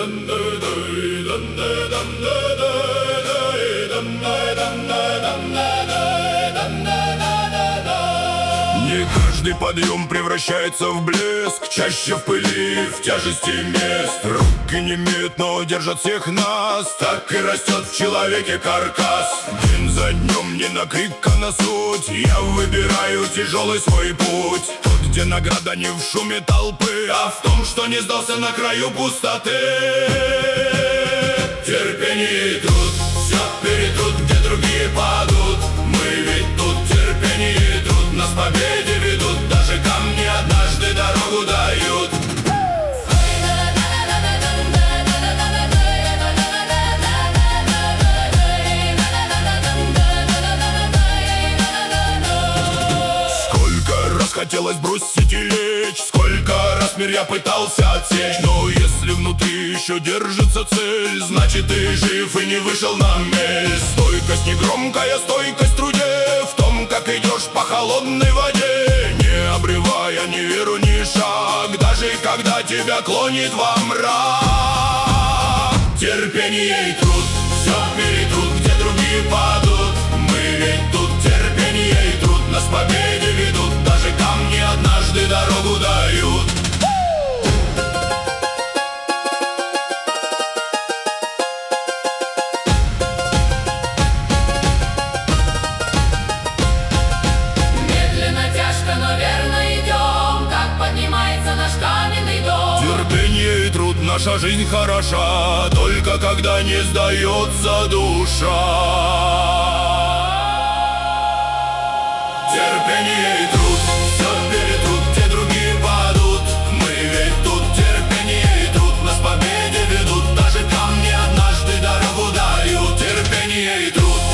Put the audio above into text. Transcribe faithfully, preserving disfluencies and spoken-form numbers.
Не каждый подъем превращается в блеск, чаще в пыли, в тяжести мест. Руки не имеют, но держат всех нас. Так и растет в человеке каркас. День за днем не на крик, а на суть. Я выбираю тяжелый свой путь. Тот, где награда не в шуме толпы, а в том, что не сдался на краю пустоты. Терпение и труд, все перетрут, где другие падут. Мы ведь тут терпение и труд нас к победе ведут. Даже камни однажды дорогу дают. Сколько раз хотелось бросить и лечь, сколько раз мир я пытался отсечь. Но если внутри еще держится цель, значит ты жив и не вышел на мель. Стойкость не громкая, стойкость в труде, в том, как идешь по холодной воде, не обрывая ни веру, ни шаг, даже когда тебя клонит во мрак. Терпение и труд, все перетрут, где другие падут. Мы ведь тут терпение и труд нас к победе ведут. Даже камни однажды дорогу дают. Терпение и труд, наша жизнь хороша, только когда не сдается душа. Терпение и труд, все перетрут, где другие падут. Мы ведь тут терпение и труд нас к победе ведут. Даже камни однажды дорогу дают. Терпение и труд.